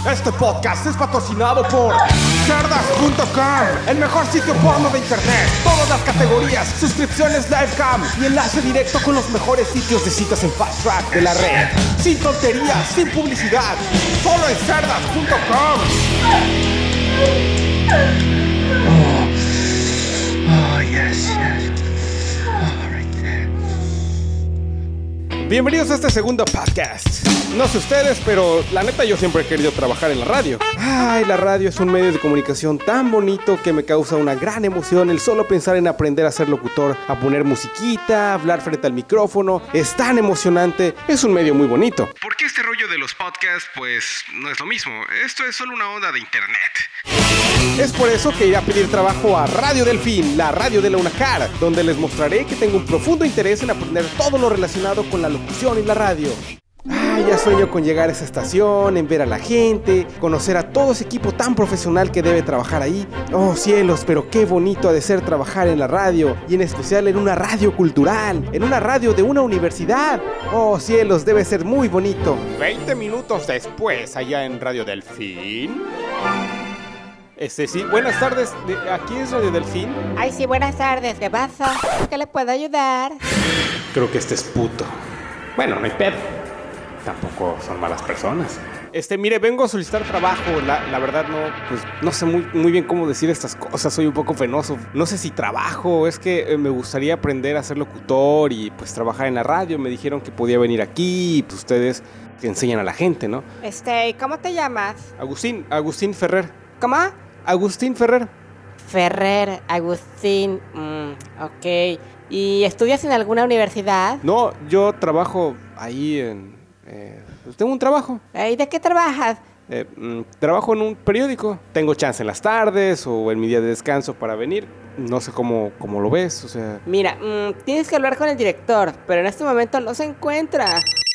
Este podcast es patrocinado por Cerdas.com, el mejor sitio porno de internet. Todas las categorías, suscripciones Livecam y enlace directo con los mejores sitios de citas en Fast Track de la red. Sin tonterías, sin publicidad, solo en Cerdas.com. Oh, yes. Bienvenidos a este segundo podcast. No sé ustedes, pero la neta yo siempre he querido trabajar en la radio. Ay, la radio es un medio de comunicación tan bonito que me causa una gran emoción el solo pensar en aprender a ser locutor, a poner musiquita, a hablar frente al micrófono. Es tan emocionante, es un medio muy bonito. ¿Por qué este rollo de los podcasts? Pues no es lo mismo, esto es solo una onda de internet. Es por eso que iré a pedir trabajo a Radio Delfín, la radio de la UNACAR, donde les mostraré que tengo un profundo interés en aprender todo lo relacionado con la locución y la radio. Ya sueño con llegar a esa estación, en ver a la gente, conocer a todo ese equipo tan profesional que debe trabajar ahí. Oh cielos, pero qué bonito ha de ser trabajar en la radio, y en especial en una radio cultural, en una radio de una universidad. Oh cielos, debe ser muy bonito. 20 minutos después, allá en Radio Delfín. Sí, buenas tardes, ¿aquí es Radio Delfín? Ay, sí, buenas tardes, ¿qué pasa? ¿Qué le puedo ayudar? Creo que este es puto. Bueno, no hay pedo. Tampoco son malas personas. Mire, vengo a solicitar trabajo. La verdad no sé muy bien cómo decir estas cosas. Soy un poco penoso. No sé si trabajo. Es que me gustaría aprender a ser locutor y pues trabajar en la radio. Me dijeron que podía venir aquí y pues ustedes que enseñan a la gente, ¿no? ¿Cómo te llamas? Agustín Ferrer. ¿Cómo? Agustín Ferrer. Agustín. Ok. ¿Y estudias en alguna universidad? No, yo trabajo ahí en... tengo un trabajo. ¿Y de qué trabajas? Trabajo en un periódico. Tengo chance en las tardes o en mi día de descanso para venir. No sé cómo lo ves, o sea... Mira, tienes que hablar con el director, pero en este momento no se encuentra.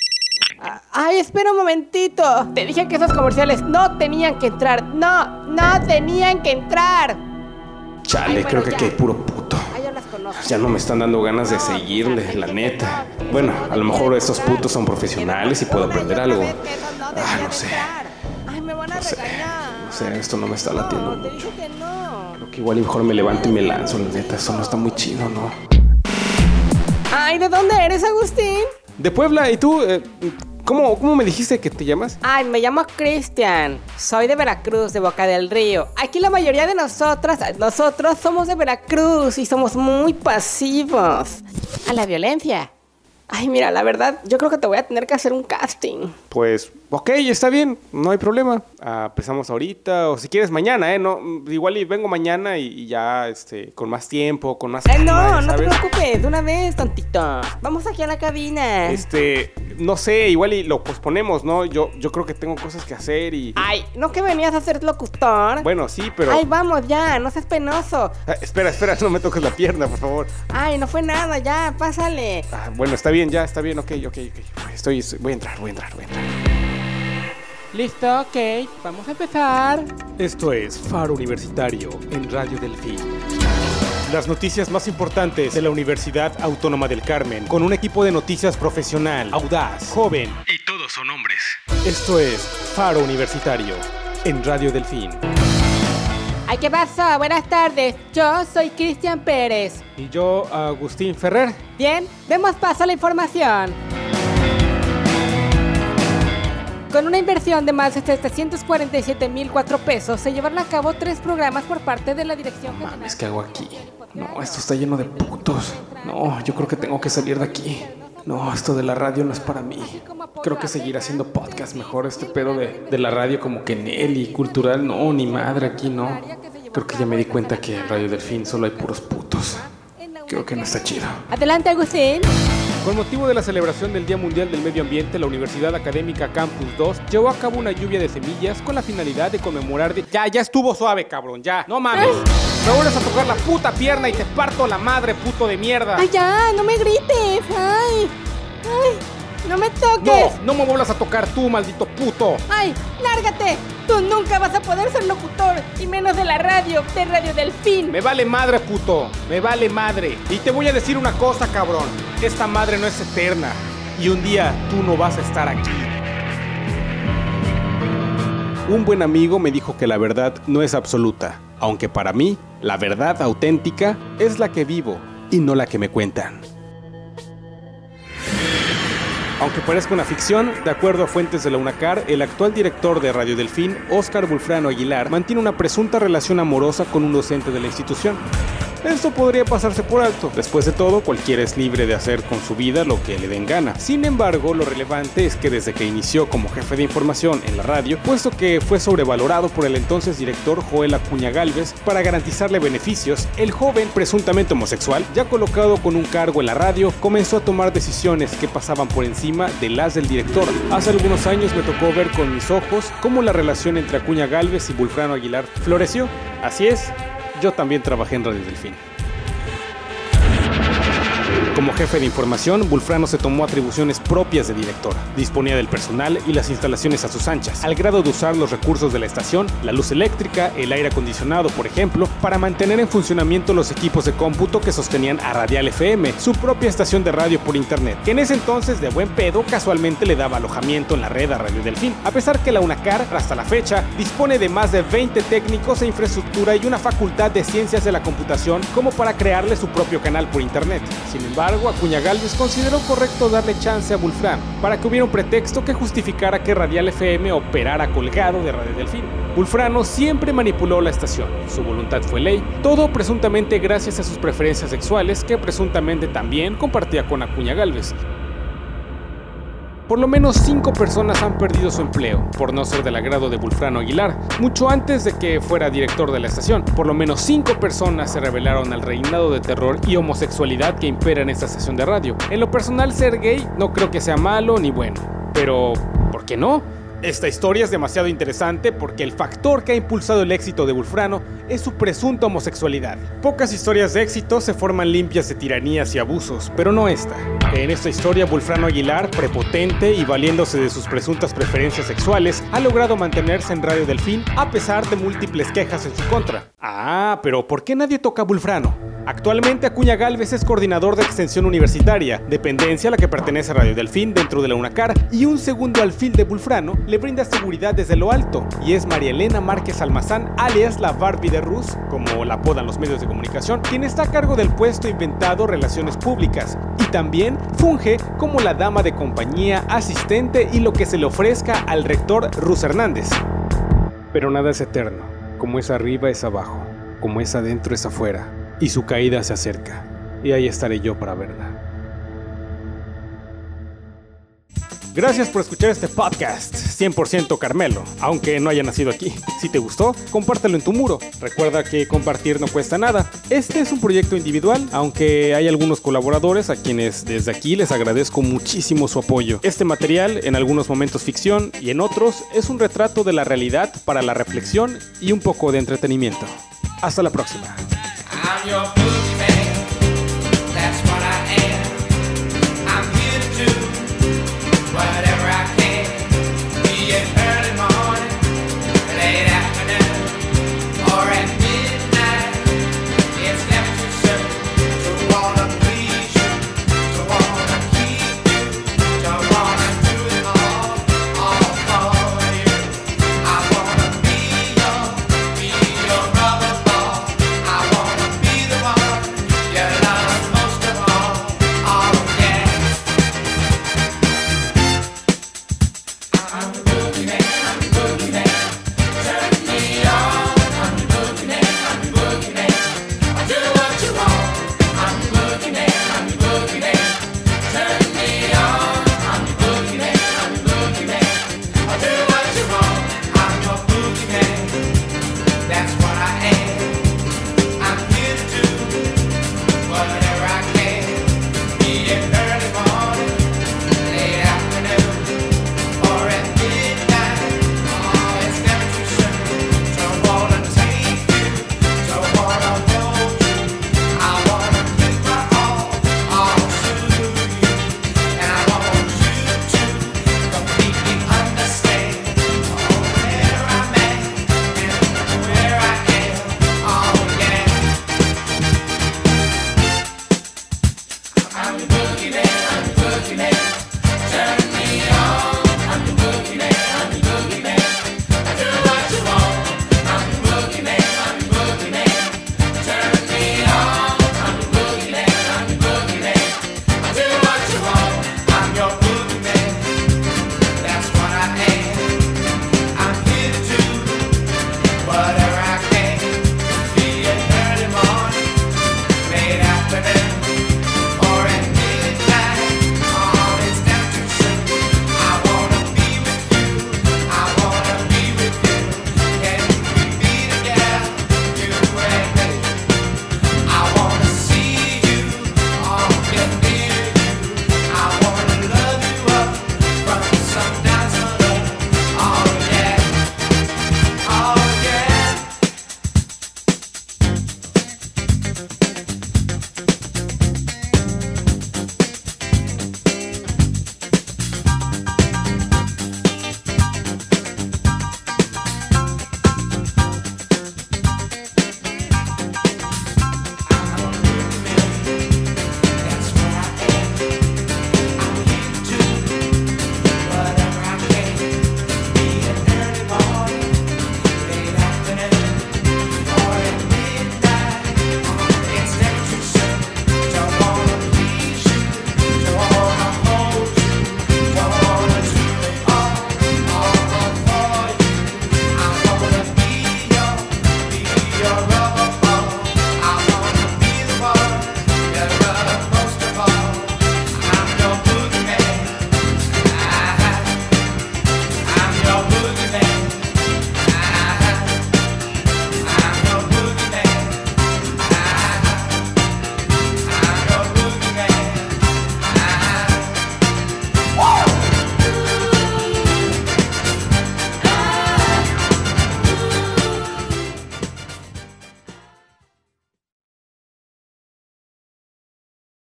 Ay, espera un momentito. Te dije que esos comerciales no tenían que entrar. No tenían que entrar. Chale, bueno, creo que aquí hay puro puto. Yo las conozco. Ya no me están dando ganas de seguirle, la neta. Bueno, a lo mejor estos putos son profesionales y puedo aprender algo. No sé. Ay, me van a regañar. No sé, esto no me está latiendo Te mucho. dije que no. Creo que igual mejor me levanto y me lanzo, la neta. Eso no está muy chido, ¿no? Ay, ¿de dónde eres, Agustín? De Puebla, ¿y tú? ¿Cómo me dijiste que te llamas? Ay, me llamo Cristian. Soy de Veracruz, de Boca del Río. Aquí la mayoría de nosotros somos de Veracruz y somos muy pasivos a la violencia. Ay, mira, la verdad, yo creo que te voy a tener que hacer un casting. Pues, ok, está bien, no hay problema. Empezamos ahorita, o si quieres mañana, No, igual y vengo mañana y ya, con más tiempo, con más calma, no te ¿sabes? preocupes, de una vez, tontito. Vamos aquí a la cabina. No sé, igual y lo posponemos, ¿no? Yo creo que tengo cosas que hacer y... Ay, ¿no que venías a ser locutor? Bueno, sí, pero... Ay, vamos ya, no seas penoso. Espera, no me toques la pierna, por favor. Ay, no fue nada, ya, pásale. Bueno, está bien, ok. Voy a entrar. Listo, ok, vamos a empezar. Esto es Faro Universitario en Radio Delfín. Las noticias más importantes de la Universidad Autónoma del Carmen, con un equipo de noticias profesional, audaz, joven, y todos son hombres. Esto es Faro Universitario en Radio Delfín. Ay, ¿qué pasó? Buenas tardes, yo soy Cristian Pérez. Y yo, Agustín Ferrer. Bien, demos paso a la información. Con una inversión de más de 747,004 pesos, se llevaron a cabo 3 programas por parte de la Dirección General. Mames, ¿qué hago aquí? No, esto está lleno de putos. No, yo creo que tengo que salir de aquí. No, esto de la radio no es para mí. Creo que seguir haciendo podcast mejor. Este pedo de la radio como que Nelly, cultural, no, ni madre aquí, no. Creo que ya me di cuenta que en Radio Delfín solo hay puros putos. Creo que no está chido. Adelante, Agustín. Con motivo de la celebración del Día Mundial del Medio Ambiente, la Universidad Académica Campus 2 llevó a cabo una lluvia de semillas con la finalidad de conmemorar... Ya estuvo suave, cabrón, ya. No mames. Me vuelves a tocar la puta pierna y te parto la madre, puto de mierda. Ay, ya, no me grites. Ay, no me toques. No me vuelvas a tocar tú, maldito puto. Ay, lárgate. Tú nunca vas a poder ser locutor, y menos de la radio, de Radio Delfín. Me vale madre, puto. Me vale madre. Y te voy a decir una cosa, cabrón. Esta madre no es eterna. Y un día tú no vas a estar aquí. Un buen amigo me dijo que la verdad no es absoluta, aunque para mí, la verdad auténtica es la que vivo y no la que me cuentan. Aunque parezca una ficción, de acuerdo a fuentes de la UNACAR, el actual director de Radio Delfín, Óscar Bulfrano Aguilar, mantiene una presunta relación amorosa con un docente de la institución. Esto podría pasarse por alto. Después de todo, cualquiera es libre de hacer con su vida lo que le den gana. Sin embargo, lo relevante es que desde que inició como jefe de información en la radio, puesto que fue sobrevalorado por el entonces director Joel Acuña Gálvez para garantizarle beneficios, el joven, presuntamente homosexual, ya colocado con un cargo en la radio, comenzó a tomar decisiones que pasaban por encima de las del director. Hace algunos años me tocó ver con mis ojos cómo la relación entre Acuña Gálvez y Bulfrano Aguilar floreció. Así es, yo también trabajé en Radio Delfín. Como jefe de información, Bulfrano se tomó atribuciones propias de director. Disponía del personal y las instalaciones a sus anchas, al grado de usar los recursos de la estación, la luz eléctrica, el aire acondicionado, por ejemplo, para mantener en funcionamiento los equipos de cómputo que sostenían a Radial FM, su propia estación de radio por internet, que en ese entonces, de buen pedo, casualmente le daba alojamiento en la red a Radio Delfín, a pesar que la UNACAR, hasta la fecha, dispone de más de 20 técnicos e infraestructura y una facultad de ciencias de la computación como para crearle su propio canal por internet. Sin embargo, Acuña Gálvez consideró correcto darle chance a Bulfrano para que hubiera un pretexto que justificara que Radial FM operara colgado de Radio Delfín. Bulfrano siempre manipuló la estación, su voluntad fue ley, todo presuntamente gracias a sus preferencias sexuales que presuntamente también compartía con Acuña Gálvez. Por lo menos 5 personas han perdido su empleo, por no ser del agrado de Bulfrano Aguilar, mucho antes de que fuera director de la estación. Por lo menos 5 personas se rebelaron al reinado de terror y homosexualidad que impera en esta estación de radio. En lo personal, ser gay no creo que sea malo ni bueno, pero ¿por qué no? Esta historia es demasiado interesante porque el factor que ha impulsado el éxito de Bulfrano es su presunta homosexualidad. Pocas historias de éxito se forman limpias de tiranías y abusos, pero no esta. En esta historia, Bulfrano Aguilar, prepotente y valiéndose de sus presuntas preferencias sexuales, ha logrado mantenerse en Radio Delfín a pesar de múltiples quejas en su contra. Ah, pero ¿por qué nadie toca a Bulfrano? Actualmente Acuña Gálvez es coordinador de extensión universitaria, dependencia a la que pertenece Radio Delfín dentro de la UNACAR, y un segundo alfil de Bulfrano le brinda seguridad desde lo alto, y es María Elena Márquez Almazán, alias la Barbie de Rus, como la apodan los medios de comunicación, quien está a cargo del puesto inventado Relaciones Públicas, y también funge como la dama de compañía, asistente y lo que se le ofrezca al rector Rus Hernández. Pero nada es eterno, como es arriba es abajo, como es adentro es afuera. Y su caída se acerca, y ahí estaré yo para verla. Gracias por escuchar este podcast, 100% Carmelo, aunque no haya nacido aquí. Si te gustó, compártelo en tu muro. Recuerda que compartir no cuesta nada. Este es un proyecto individual, aunque hay algunos colaboradores a quienes desde aquí les agradezco muchísimo su apoyo. Este material, en algunos momentos ficción y en otros, es un retrato de la realidad para la reflexión y un poco de entretenimiento. Hasta la próxima. I'm your boogie.